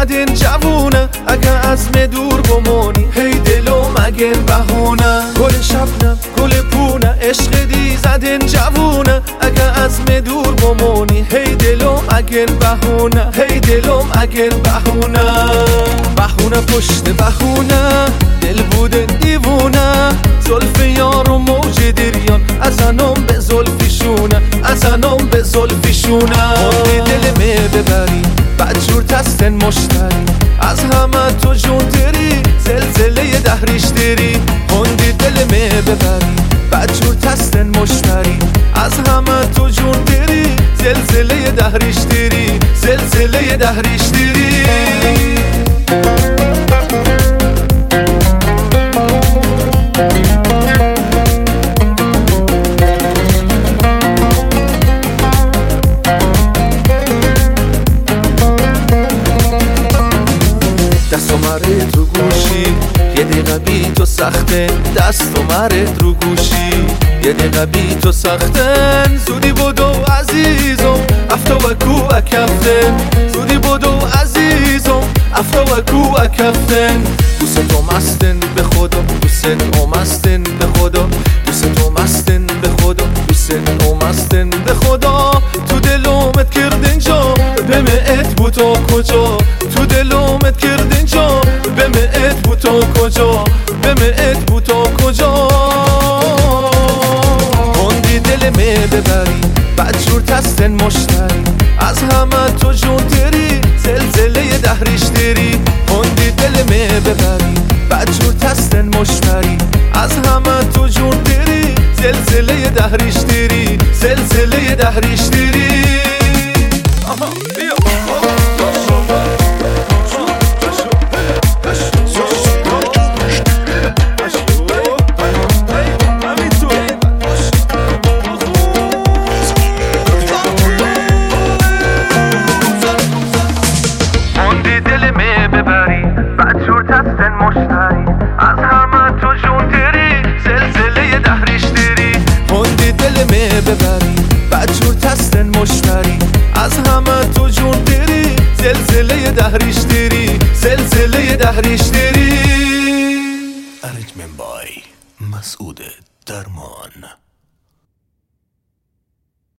زدین جوونه اگه از دور بمونی هی دلو مگه بهونه گل شبنم گل پونه عشق دی زدین جوونه اگه از دور بمونی هی دلو مگه بهونه هی دلو مگه بهونه بهونه پشت بهونه دل بوده دیوونه زلف یار و موج دریان ازنم به زلفیشونه ازنم به زلفیشونه خوندی دل می ببری بدجور تستن مشتری از همه تو جون دری زلزله دهریش دری خوندی دل می ببری بدجور تستن مشتری از همه تو جون دری زلزله دهریش دری زلزله دهریش دری دستو مرد رو گوشی یه دقیقه بی تو سخته دستو مرد رو گوشی یه دقیقه بی تو سختن زودی بدو عزیزم افتا و کو اکفتن زودی بدو عزیزم افتا و کو اکفتن دوست تو مستن به خدا دوست تو مستن به خدا دوست تو مستن به خدا دوست تو مستن به خدا تو دلومت کردن جا بمعت بو تو کجا تو دلومت کردن جا بمعت بو تو کجا بمعت بو تو کجا خوندی دل می ببری بدجور تستن مشتری از همه تو جون دری زلزله دهریش دری خوندی دل می ببری بدجور تستن مشتری از همه تو جون دری زلزله دهریش دری زلزله دهریش دری تستن مشتری از همه تو جون دری زلزله دهریش دری خوندی دل می ببری بدجور تستن مشتری از همه تو جون دری زلزله دهریش دری زلزله دهریش دری